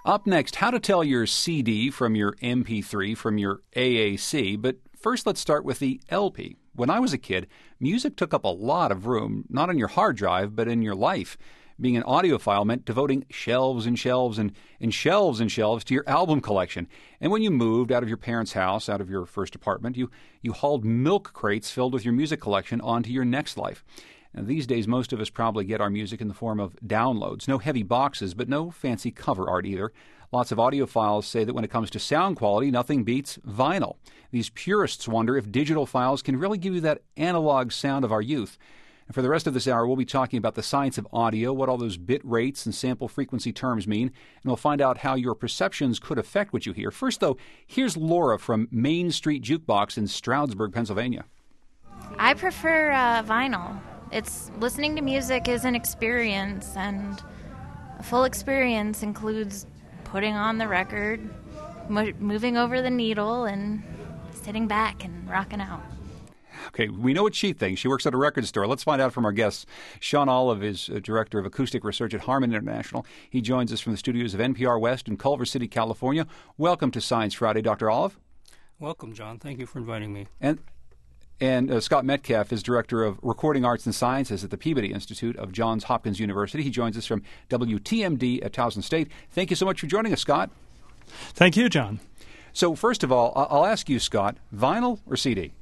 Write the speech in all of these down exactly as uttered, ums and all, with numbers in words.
Up next, how to tell your C D from your M P three from your A A C. But first, let's start with the L P. When I was a kid, music took up a lot of room, not on your hard drive, but in your life. Being an audiophile meant devoting shelves and shelves and, and shelves and shelves to your album collection. And when you moved out of your parents' house, out of your first apartment, you, you hauled milk crates filled with your music collection onto your next life. Now, these days, most of us probably get our music in the form of downloads. No heavy boxes, but no fancy cover art either. Lots of audiophiles say that when it comes to sound quality, nothing beats vinyl. These purists wonder if digital files can really give you that analog sound of our youth. And for the rest of this hour, we'll be talking about the science of audio, what all those bit rates and sample frequency terms mean, and we'll find out how your perceptions could affect what you hear. First, though, here's Laura from Main Street Jukebox in Stroudsburg, Pennsylvania. I prefer uh, vinyl. It's listening to music is an experience, and a full experience includes putting on the record, mo- moving over the needle, and sitting back and rocking out. Okay, we know what she thinks. She works at a record store. Let's find out from our guests. Sean Olive is uh, Director of Acoustic Research at Harman International. He joins us from the studios of N P R West in Culver City, California. Welcome to Science Friday, Doctor Olive. Welcome, John. Thank you for inviting me. And and uh, Scott Metcalf is Director of Recording Arts and Sciences at the Peabody Institute of Johns Hopkins University. He joins us from W T M D at Towson State. Thank you so much for joining us, Scott. Thank you, John. So first of all, I'll ask you, Scott, vinyl or C D?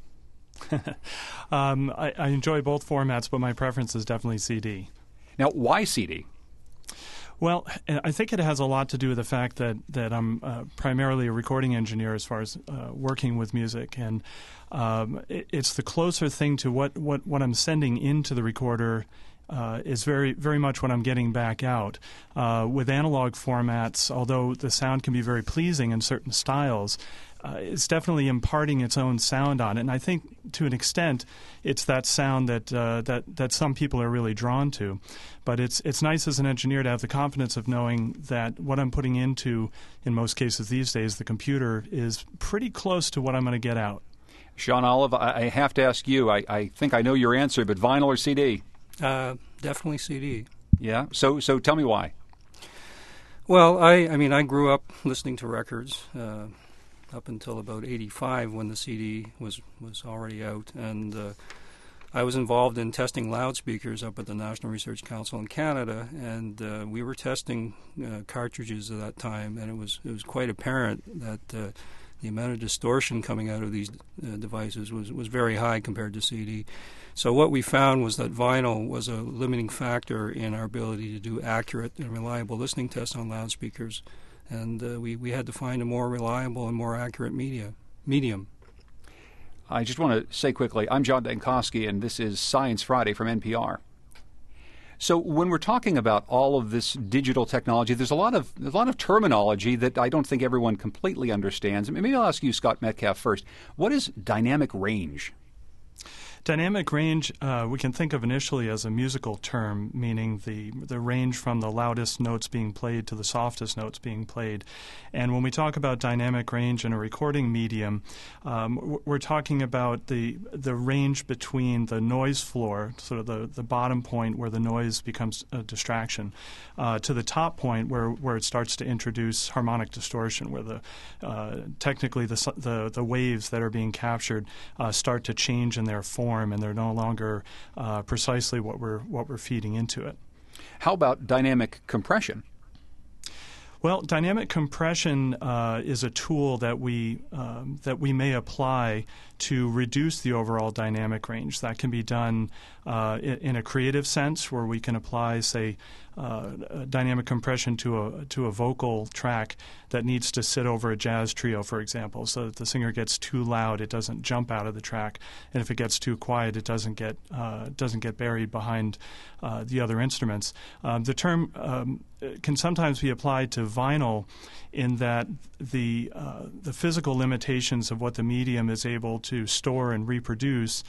um, I, I enjoy both formats, but my preference is definitely C D. Now, why C D? Well, I think it has a lot to do with the fact that, that I'm uh, primarily a recording engineer as far as uh, working with music, and um, it, it's the closer thing to what, what, what I'm sending into the recorder uh, is very very much what I'm getting back out. Uh, with analog formats, although the sound can be very pleasing in certain styles, Uh, it's definitely imparting its own sound on it, and I think to an extent, it's that sound that uh, that that some people are really drawn to. But it's it's nice as an engineer to have the confidence of knowing that what I'm putting into, in most cases these days, the computer is pretty close to what I'm going to get out. Sean Olive, I, I have to ask you. I, I think I know your answer, but vinyl or C D? Uh, definitely C D. Yeah. So so tell me why. Well, I I mean I grew up listening to records. Uh, up until about eighty-five when the C D was, was already out. And uh, I was involved in testing loudspeakers up at the National Research Council in Canada, and uh, we were testing uh, cartridges at that time, and it was it was quite apparent that uh, the amount of distortion coming out of these uh, devices was, was very high compared to C D. So what we found was that vinyl was a limiting factor in our ability to do accurate and reliable listening tests on loudspeakers. And uh, we, we had to find a more reliable and more accurate media medium. I just want to say quickly, I'm John Dankosky, and this is Science Friday from N P R. So when we're talking about all of this digital technology, there's a lot of a lot of terminology that I don't think everyone completely understands. Maybe I'll ask you, Scott Metcalf, first. What is dynamic range? Dynamic range, uh, we can think of initially as a musical term, meaning the the range from the loudest notes being played to the softest notes being played. And when we talk about dynamic range in a recording medium, um, we're talking about the the range between the noise floor, sort of the, the bottom point where the noise becomes a distraction, uh, to the top point where, where it starts to introduce harmonic distortion, where the uh, technically the, the the waves that are being captured uh, start to change in their form, and they're no longer uh, precisely what we're what we're feeding into it. How about dynamic compression? Well, dynamic compression uh, is a tool that we um, that we may apply to reduce the overall dynamic range. That can be done uh, in, in a creative sense, where we can apply, say, uh, dynamic compression to a to a vocal track that needs to sit over a jazz trio, for example, so that the singer gets too loud, it doesn't jump out of the track, and if it gets too quiet, it doesn't get uh, doesn't get buried behind uh, the other instruments. Um, the term um, can sometimes be applied to vinyl, in that the uh, the physical limitations of what the medium is able to store and reproduce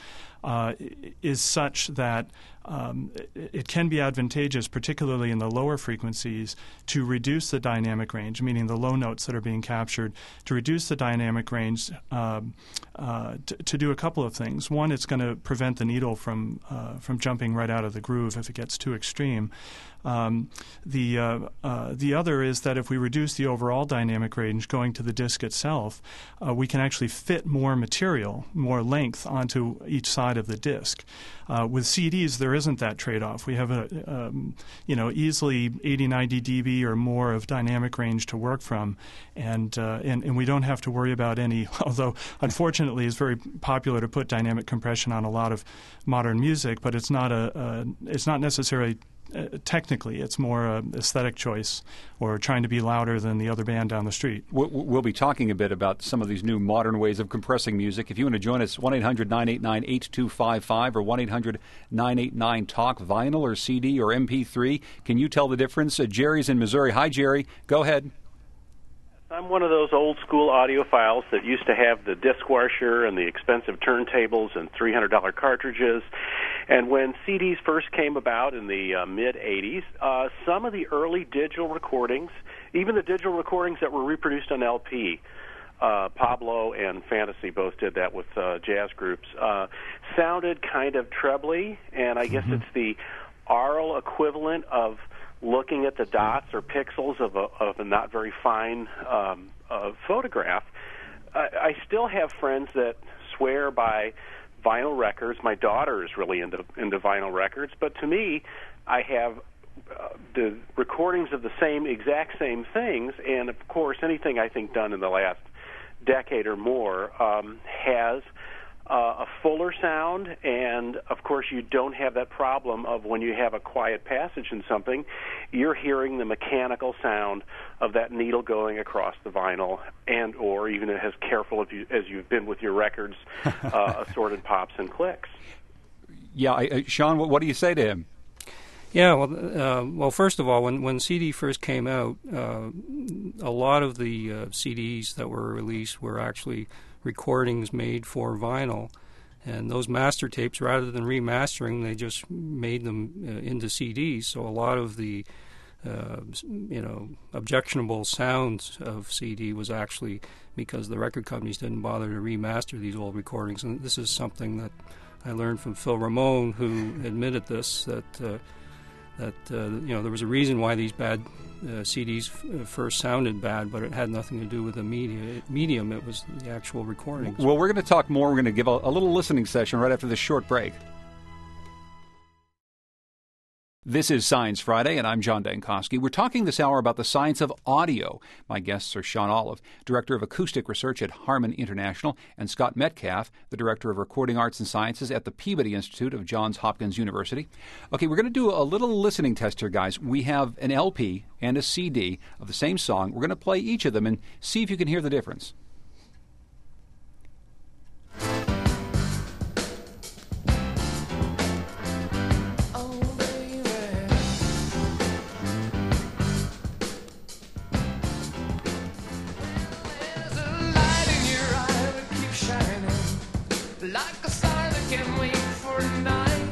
uh, is such that Um, it, it can be advantageous, particularly in the lower frequencies, to reduce the dynamic range, meaning the low notes that are being captured, to reduce the dynamic range um, uh, t- to do a couple of things. One, it's going to prevent the needle from uh, from jumping right out of the groove if it gets too extreme. Um, the uh, uh, the other is that if we reduce the overall dynamic range going to the disc itself, uh, we can actually fit more material, more length onto each side of the disc. Uh, with C Ds, there isn't that trade-off. We have a um, you know easily eighty, ninety decibels or more of dynamic range to work from, and uh, and and we don't have to worry about any. Although unfortunately, it's very popular to put dynamic compression on a lot of modern music, but it's not a, a it's not necessarily. Uh, technically, it's more an aesthetic choice or trying to be louder than the other band down the street. We'll, we'll be talking a bit about some of these new modern ways of compressing music. If you want to join us, one eight hundred nine eight nine eight two five five or one eight hundred nine eight nine talk, vinyl or C D or M P three. Can you tell the difference? Uh, Jerry's in Missouri. Hi, Jerry. Go ahead. I'm one of those old-school audiophiles that used to have the disc washer and the expensive turntables and three hundred dollars cartridges. And when C Ds first came about in the uh, mid-eighties, uh, some of the early digital recordings, even the digital recordings that were reproduced on L P, uh, Pablo and Fantasy both did that with uh, jazz groups, uh, sounded kind of trebly, and I guess mm-hmm. it's the aural equivalent of looking at the dots or pixels of a, of a not very fine um, uh, photograph. I, I still have friends that swear by vinyl records. My daughter is really into into vinyl records, but to me, I have uh, the recordings of the same exact same things, and of course, anything I think done in the last decade or more um, has Uh, a fuller sound, and of course you don't have that problem of when you have a quiet passage in something, you're hearing the mechanical sound of that needle going across the vinyl, and or even as careful as, you, as you've been with your records, uh, assorted pops and clicks. Yeah, I, uh, Sean, what, what do you say to him? Yeah, well, uh, well, first of all, when when C D first came out, uh, a lot of the uh, C Ds that were released were actually recordings made for vinyl, and those master tapes, rather than remastering, they just made them uh, into C Ds. So a lot of the uh, you know objectionable sounds of C D was actually because the record companies didn't bother to remaster these old recordings. And this is something that I learned from Phil Ramone, who admitted this, that uh, that uh, you know there was a reason why these bad uh, C Ds f- first sounded bad, but it had nothing to do with the media medium. It was the actual recordings. Well, we're going to talk more. We're going to give a, a little listening session right after this short break. This is Science Friday, and I'm John Dankosky. We're talking this hour about the science of audio. My guests are Sean Olive, Director of Acoustic Research at Harman International, and Scott Metcalf, the Director of Recording Arts and Sciences at the Peabody Institute of Johns Hopkins University. Okay, we're going to do a little listening test here, guys. We have an L P and a C D of the same song. We're going to play each of them and see if you can hear the difference. Like a star that can't wait for a night.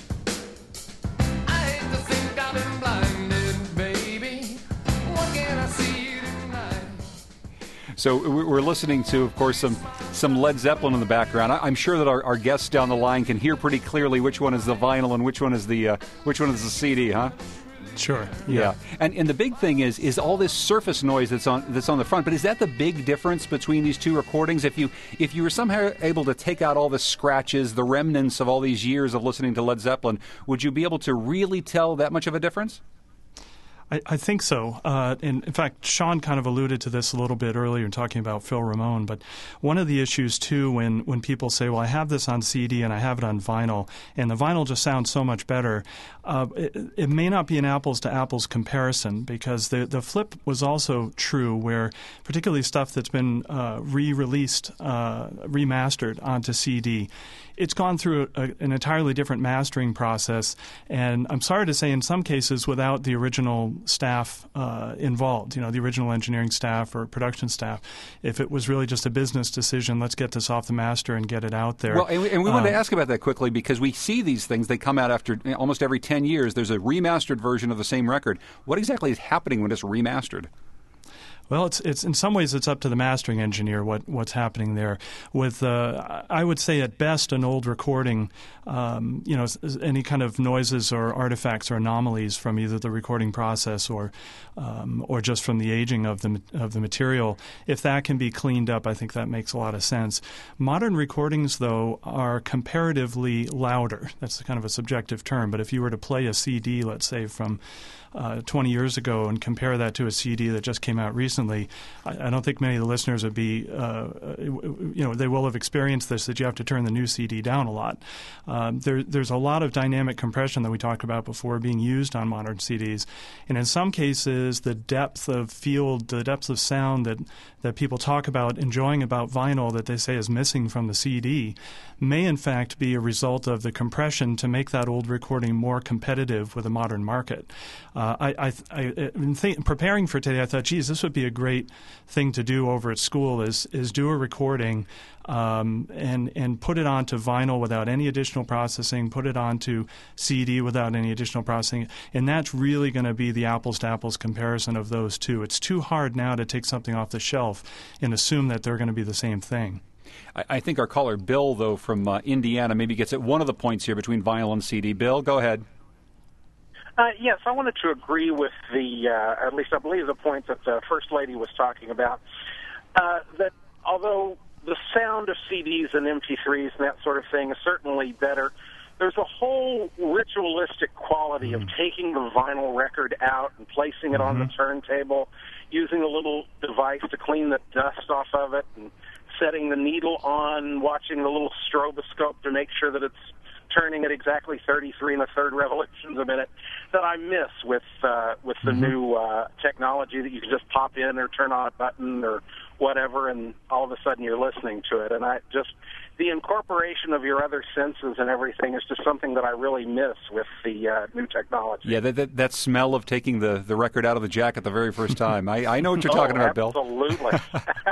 I hate to think I've been blinded, baby. What can I see tonight? So we're listening to, of course, some some Led Zeppelin in the background. I'm sure that our, our guests down the line can hear pretty clearly which one is the vinyl and which one is the uh, which one is the C D, huh? Sure. Yeah. yeah. And and the big thing is is all this surface noise that's on that's on the front. But is that the big difference between these two recordings? If you if you were somehow able to take out all the scratches, the remnants of all these years of listening to Led Zeppelin, would you be able to really tell that much of a difference? I, I think so. Uh, and in fact, Sean kind of alluded to this a little bit earlier in talking about Phil Ramone. But one of the issues, too, when, when people say, well, I have this on C D and I have it on vinyl, and the vinyl just sounds so much better, uh, it, it may not be an apples-to-apples comparison, because the, the flip was also true, where particularly stuff that's been uh, re-released, uh, remastered onto C D, it's gone through a, an entirely different mastering process, and I'm sorry to say, in some cases, without the original staff uh, involved, you know, the original engineering staff or production staff. If it was really just a business decision, let's get this off the master and get it out there. Well, and we, and we wanted um, to ask about that quickly because we see these things. They come out after almost every ten years. There's a remastered version of the same record. What exactly is happening when it's remastered? Well, it's it's in some ways it's up to the mastering engineer what, what's happening there. With uh, I would say at best an old recording, um, you know, any kind of noises or artifacts or anomalies from either the recording process or um, or just from the aging of the of the material. If that can be cleaned up, I think that makes a lot of sense. Modern recordings, though, are comparatively louder. That's kind of a subjective term, but if you were to play a C D, let's say from Uh, twenty years ago and compare that to a C D that just came out recently, I, I don't think many of the listeners would be, uh, you know, they will have experienced this, that you have to turn the new C D down a lot. Um, there, there's a lot of dynamic compression that we talked about before being used on modern C Ds. And in some cases, the depth of field, the depth of sound that, that people talk about enjoying about vinyl that they say is missing from the C D may in fact be a result of the compression to make that old recording more competitive with the modern market. Uh, I, I, I, in th- preparing for today, I thought, geez, this would be a great thing to do over at school is is do a recording um, and and put it onto vinyl without any additional processing, put it onto C D without any additional processing, and that's really going to be the apples-to-apples comparison of those two. It's too hard now to take something off the shelf and assume that they're going to be the same thing. I, I think our caller, Bill, though, from uh, Indiana, maybe gets at one of the points here between vinyl and C D. Bill, go ahead. Uh, yes, I wanted to agree with the, uh, at least I believe the point that the First Lady was talking about, uh, that although the sound of C Ds and M P threes and that sort of thing is certainly better, there's a whole ritualistic quality mm-hmm. of taking the vinyl record out and placing it mm-hmm. on the turntable, using a little device to clean the dust off of it, and setting the needle on, watching the little stroboscope to make sure that it's turning at exactly thirty-three and a third revolutions a minute, that I miss with uh, with the mm-hmm. new uh, technology that you can just pop in or turn on a button or whatever, and all of a sudden you're listening to it. And I just the incorporation of your other senses and everything is just something that I really miss with the uh, new technology. Yeah, that, that that smell of taking the, the record out of the jacket the very first time. I, I know what you're oh, talking about, absolutely. Bill. Absolutely.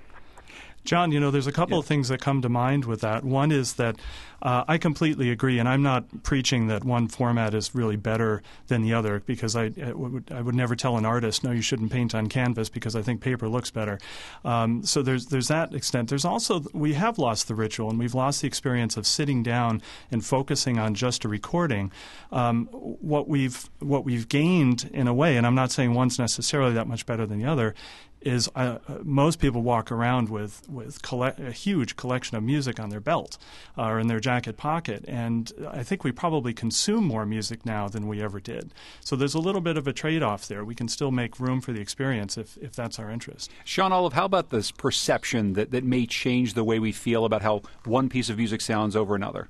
John, you know, there's a couple yeah. of things that come to mind with that. One is that uh, I completely agree, and I'm not preaching that one format is really better than the other, because I, I, would, I would never tell an artist, no, you shouldn't paint on canvas because I think paper looks better. Um, so there's there's that extent. There's also, we have lost the ritual, and we've lost the experience of sitting down and focusing on just a recording. Um, what we've what we've gained in a way, and I'm not saying one's necessarily that much better than the other, is uh, most people walk around with with collect, a huge collection of music on their belt uh, or in their jacket pocket, and I think we probably consume more music now than we ever did. So there's a little bit of a trade-off there. We can still make room for the experience if, if that's our interest. Sean Olive, how about this perception that, that may change the way we feel about how one piece of music sounds over another?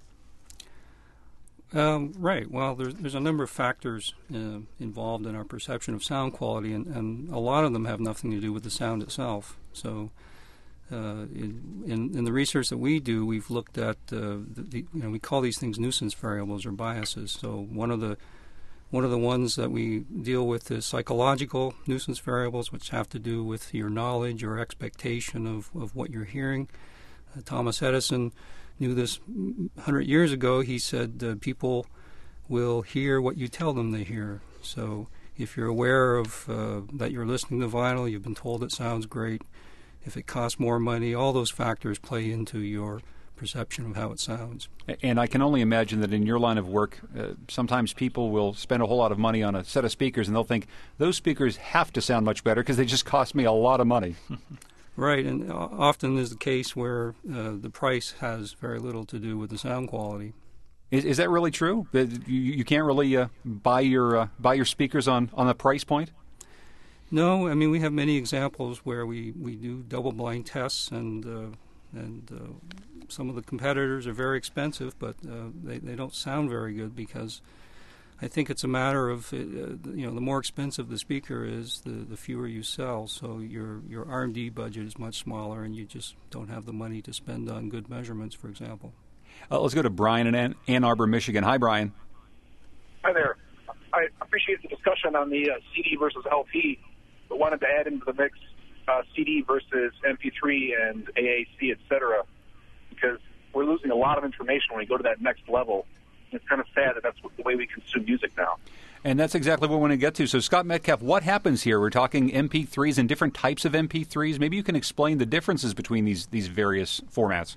Um, right. Well, there's there's a number of factors uh, involved in our perception of sound quality, and, and a lot of them have nothing to do with the sound itself. So, uh, in, in in the research that we do, we've looked at uh, the, the you know we call these things nuisance variables or biases. So one of the one of the ones that we deal with is psychological nuisance variables, which have to do with your knowledge or expectation of, of what you're hearing. Uh, Thomas Edison knew this one hundred years ago. He said uh, people will hear what you tell them they hear. So if you're aware of uh, that you're listening to vinyl, you've been told it sounds great, if it costs more money, all those factors play into your perception of how it sounds. And I can only imagine that in your line of work, uh, sometimes people will spend a whole lot of money on a set of speakers, and they'll think, those speakers have to sound much better because they just cost me a lot of money. Right, and often is the case where uh, the price has very little to do with the sound quality. Is, is that really true? That you, you can't really uh, buy your uh, buy your speakers on, on the price point? No, I mean we have many examples where we, we do double-blind tests, and uh, and uh, some of the competitors are very expensive, but uh, they they don't sound very good because I think it's a matter of, uh, you know, the more expensive the speaker is, the, the fewer you sell. So your your R and D budget is much smaller, and you just don't have the money to spend on good measurements, for example. Uh, let's go to Brian in Ann, Ann Arbor, Michigan. Hi, Brian. Hi there. I appreciate the discussion on the uh, C D versus L P, but wanted to add into the mix uh, C D versus M P three and A A C, et cetera, because we're losing a lot of information when we go to that next level. It's kind of sad that that's the way we consume music now. And that's exactly what we want to get to. So, Scott Metcalf, what happens here? We're talking M P threes and different types of M P threes. Maybe you can explain the differences between these, these various formats.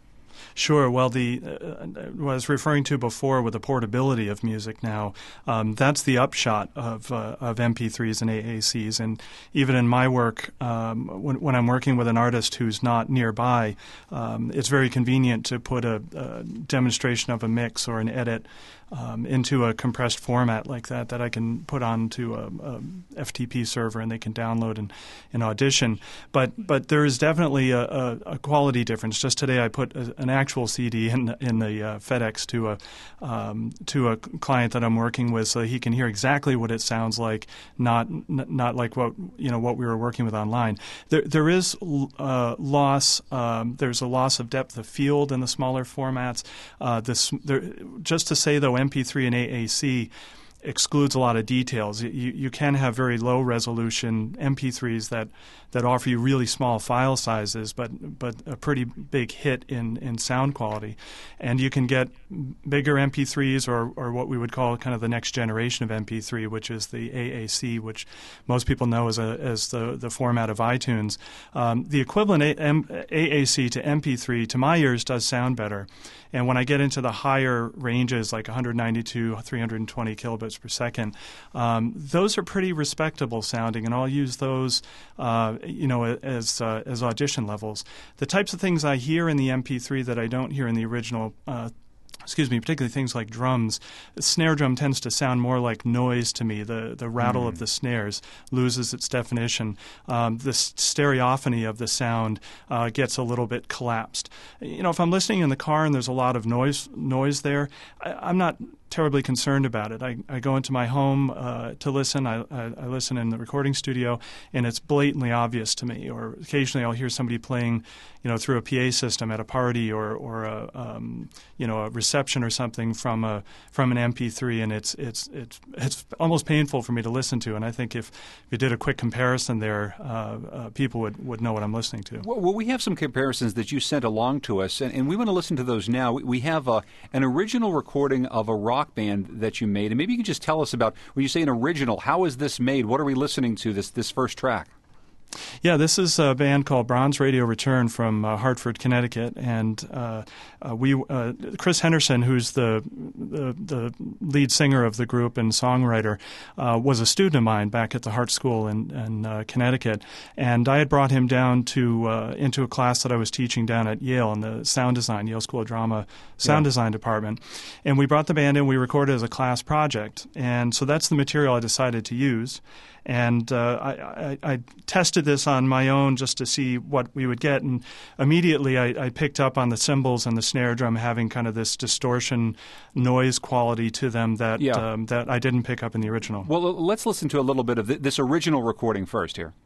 Sure. Well, the uh, what I was referring to before with the portability of music now, um, that's the upshot of uh, of M P threes and A A Cs. And even in my work, um, when, when I'm working with an artist who's not nearby, um, it's very convenient to put a, a demonstration of a mix or an edit Um, into a compressed format like that that I can put onto a, a F T P server and they can download in, in Audition. But but there is definitely a, a, a quality difference. Just today I put a, an actual C D in the, in the uh, FedEx to a um, to a client that I'm working with, so he can hear exactly what it sounds like, not n- not like what you know what we were working with online. There there is uh, loss. Um, there's a loss of depth of field in the smaller formats. Uh, this there, just to say though, M P three and A A C excludes a lot of details. You, you can have very low resolution M P threes that, that offer you really small file sizes, but but a pretty big hit in, in sound quality. And you can get bigger M P threes or, or what we would call kind of the next generation of M P three, which is the A A C, which most people know as, a, as the, the format of iTunes. Um, the equivalent A- M- A A C to M P three, to my ears, does sound better. And when I get into the higher ranges, like one ninety-two, three twenty kilobits per second, um, those are pretty respectable sounding, and I'll use those, uh, you know, as uh, as audition levels. The types of things I hear in the M P three that I don't hear in the original. Uh, Excuse me, particularly things like drums. The snare drum tends to sound more like noise to me. The the rattle mm. of the snares loses its definition. Um, the stereophony of the sound uh, gets a little bit collapsed. You know, if I'm listening in the car and there's a lot of noise noise there, I, I'm not terribly concerned about it. I, I go into my home uh, to listen. I, I, I listen in the recording studio, and it's blatantly obvious to me. Or occasionally I'll hear somebody playing, you know, through a P A system at a party or or a um, you know a reception or something from a from an M P three, and it's it's it's it's almost painful for me to listen to. And I think if we did a quick comparison there, uh, uh, people would, would know what I'm listening to. Well, well, we have some comparisons that you sent along to us, and, and we want to listen to those now. We, we have a, an original recording of a rock band that you made, and maybe you can just tell us about, when you say an original, how is this made? What are we listening to, this this first track? Yeah, this is a band called Bronze Radio Return from uh, Hartford, Connecticut, and uh, uh, we uh, Chris Henderson, who's the, the the lead singer of the group and songwriter, uh, was a student of mine back at the Hart School in, in uh, Connecticut, and I had brought him down to uh, into a class that I was teaching down at Yale in the sound design, Yale School of Drama sound yeah. design department, and we brought the band in. We recorded as a class project, and so that's the material I decided to use. And uh, I, I, I tested this on my own just to see what we would get, and immediately I, I picked up on the cymbals and the snare drum having kind of this distortion noise quality to them that yeah. um, that I didn't pick up in the original. Well, let's listen to a little bit of th- this original recording first here.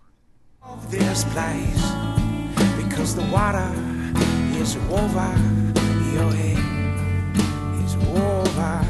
This place, because the water is over your head, is over.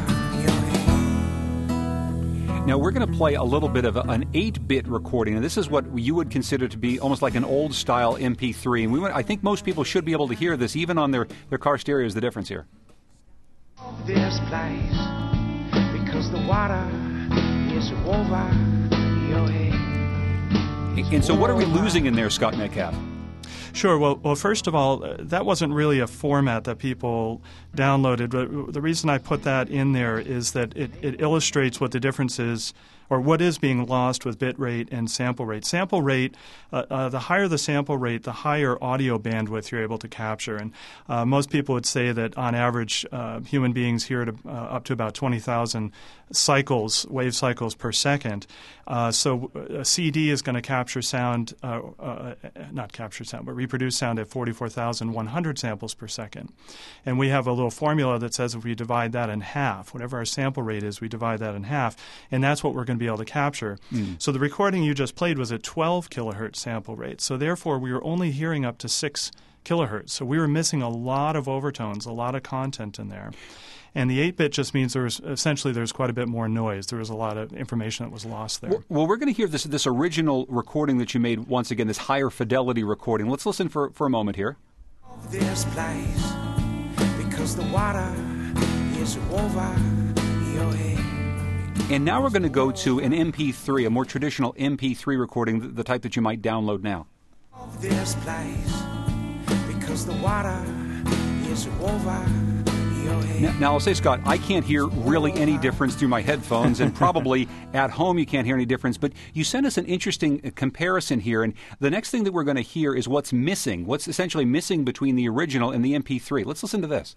Now, we're going to play a little bit of a, an eight-bit recording, and this is what you would consider to be almost like an old-style M P three. And we want, I think most people should be able to hear this, even on their, their car stereos, the difference here. This place, because the water is over your head. And so what are we losing in there, Scott Metcalf? Sure. Well, well, first of all, uh, that wasn't really a format that people downloaded. But the reason I put that in there is that it, it illustrates what the difference is, or what is being lost with bit rate and sample rate. Sample rate, uh, uh, the higher the sample rate, the higher audio bandwidth you're able to capture. And uh, most people would say that on average, uh, human beings hear to, uh, up to about twenty thousand cycles, wave cycles per second. Uh, so a C D is going to capture sound, uh, uh, not capture sound, but reproduce sound at forty-four thousand one hundred samples per second. And we have a little formula that says if we divide that in half, whatever our sample rate is, we divide that in half, and that's what we're going to be able to capture. Mm. So the recording you just played was at twelve kilohertz sample rate. So therefore, we were only hearing up to six kilohertz. So we were missing a lot of overtones, a lot of content in there. And the eight-bit just means there was essentially there's quite a bit more noise. There was a lot of information that was lost there. Well, well we're going to hear this this original recording that you made once again, this higher fidelity recording. Let's listen for, for a moment here. This place, because the water is over your head. And now we're going to go to an M P three, a more traditional M P three recording, the, the type that you might download now. This place, because the water is over. Now, now, I'll say, Scott, I can't hear really any difference through my headphones, and probably at home you can't hear any difference, but you sent us an interesting comparison here, and the next thing that we're going to hear is what's missing, what's essentially missing between the original and the M P three. Let's listen to this.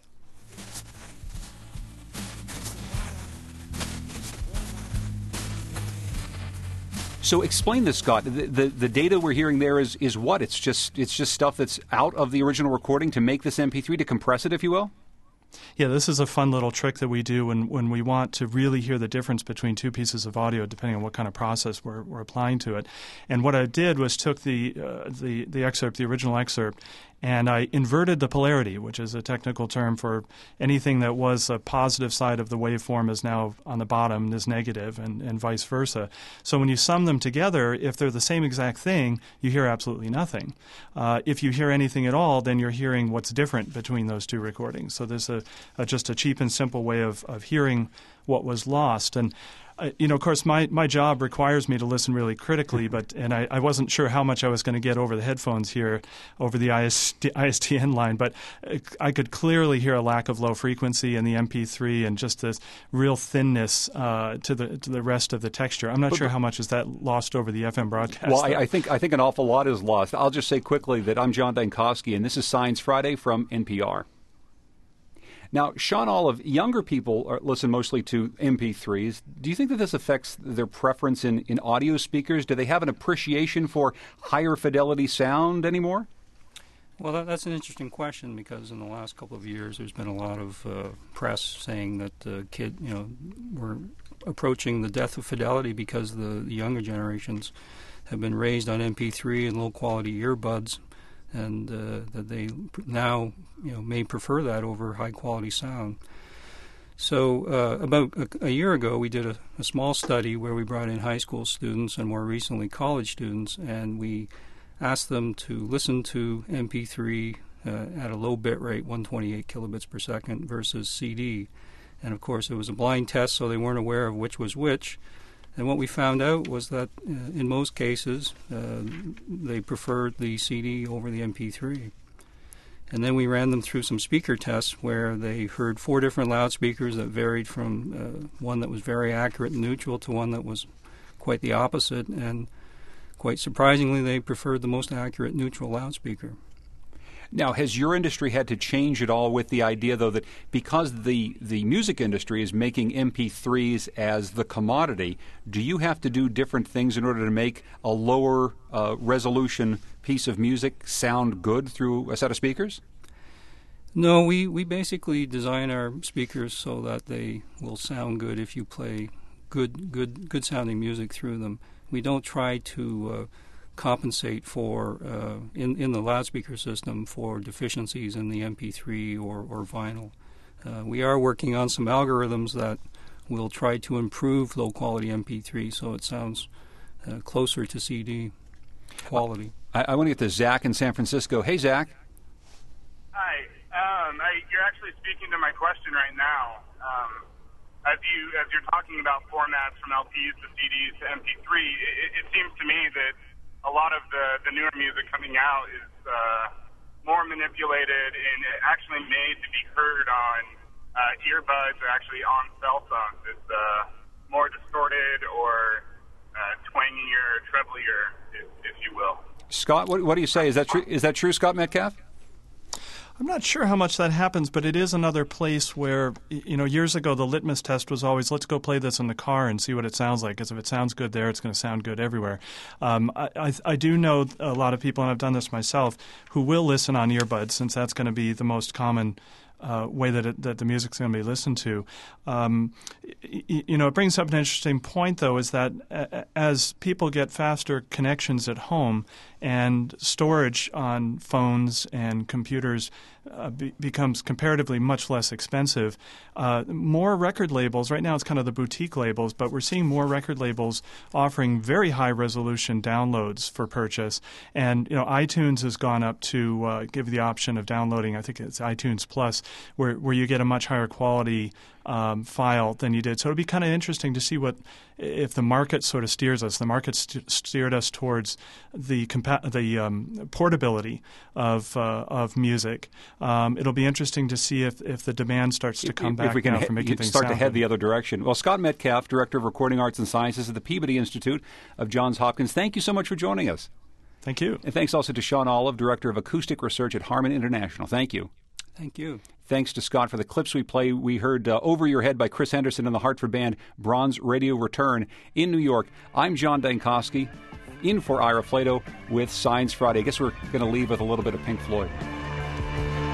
So explain this, Scott. The, the the data we're hearing there is is what? It's just it's just stuff that's out of the original recording to make this M P three, to compress it, if you will? Yeah, this is a fun little trick that we do when, when we want to really hear the difference between two pieces of audio, depending on what kind of process we're, we're applying to it. And what I did was took the uh, the the excerpt, the original excerpt, and I inverted the polarity, which is a technical term for anything that was a positive side of the waveform is now on the bottom is negative, and, and vice versa. So when you sum them together, if they're the same exact thing, you hear absolutely nothing. Uh, if you hear anything at all, then you're hearing what's different between those two recordings. So there's a, a just a cheap and simple way of, of hearing what was lost. And Uh, you know, of course, my, my job requires me to listen really critically, but and I, I wasn't sure how much I was going to get over the headphones here, over the I S T N line, but I could clearly hear a lack of low frequency in the M P three and just this real thinness uh, to the to the rest of the texture. I'm not but, sure how much is that lost over the F M broadcast. Well, I, I think I think an awful lot is lost. I'll just say quickly that I'm John Dankowski, and this is Science Friday from N P R. Now, Sean Olive, younger people are, listen mostly to M P threes. Do you think that this affects their preference in, in audio speakers? Do they have an appreciation for higher fidelity sound anymore? Well, that, that's an interesting question, because in the last couple of years there's been a lot of uh, press saying that the uh, kid, you know, we're approaching the death of fidelity because the, the younger generations have been raised on M P three and low-quality earbuds, and uh, that they now, you know, may prefer that over high-quality sound. So uh, about a, a year ago, we did a, a small study where we brought in high school students and more recently college students, and we asked them to listen to M P three uh, at a low bit rate, one hundred twenty-eight kilobits per second, versus C D. And of course, it was a blind test, so they weren't aware of which was which. And what we found out was that uh, in most cases, uh, they preferred the C D over the M P three. And then we ran them through some speaker tests where they heard four different loudspeakers that varied from uh, one that was very accurate and neutral to one that was quite the opposite. And quite surprisingly, they preferred the most accurate neutral loudspeaker. Now, has your industry had to change at all with the idea, though, that because the, the music industry is making M P threes as the commodity, do you have to do different things in order to make a lower uh, resolution piece of music sound good through a set of speakers? No, we, we basically design our speakers so that they will sound good if you play good good good sounding music through them. We don't try to uh, compensate for uh, in in the loudspeaker system for deficiencies in the M P three or or vinyl. Uh, we are working on some algorithms that will try to improve low quality M P three so it sounds uh, closer to C D quality. I, I want to get to Zach in San Francisco. Hey, Zach. Hi. Um, I, you're actually speaking to my question right now. Um, as you as you're talking about formats from L Ps to C Ds to M P three, it, it seems to me that a lot of the, the newer music coming out is uh, more manipulated and actually made to be heard on uh, earbuds or actually on cell phones. It's uh, more distorted or uh, twangier, treblier, if, if you will. Scott, what, what do you say? Is that true? Is that true, Scott Metcalf? I'm not sure how much that happens, but it is another place where, you know, years ago the litmus test was always, let's go play this in the car and see what it sounds like, because if it sounds good there, it's going to sound good everywhere. Um, I, I, I do know a lot of people, and I've done this myself, who will listen on earbuds, since that's going to be the most common Uh, way that it, that the music's going to be listened to. Um, y- you know, it brings up an interesting point, though, is that a- as people get faster connections at home and storage on phones and computers uh, be- becomes comparatively much less expensive. Uh, more record labels, right now it's kind of the boutique labels, but we're seeing more record labels offering very high resolution downloads for purchase. And you know, iTunes has gone up to uh, give the option of downloading, I think it's iTunes Plus, where, where you get a much higher quality Um, file than you did. So it'll be kind of interesting to see what if the market sort of steers us. The market st- steered us towards the compa- the um, portability of uh, of music. Um, it'll be interesting to see if, if the demand starts to come if back we can now he- for making things start to sound head good. the other direction. Well, Scott Metcalf, Director of Recording Arts and Sciences at the Peabody Institute of Johns Hopkins, thank you so much for joining us. Thank you. And thanks also to Sean Olive, Director of Acoustic Research at Harman International. Thank you. Thank you. Thanks to Scott for the clips we play. We heard uh, Over Your Head by Chris Henderson and the Hartford Band, Bronze Radio Return in New York. I'm John Dankosky, in for Ira Flato with Science Friday. I guess we're going to leave with a little bit of Pink Floyd.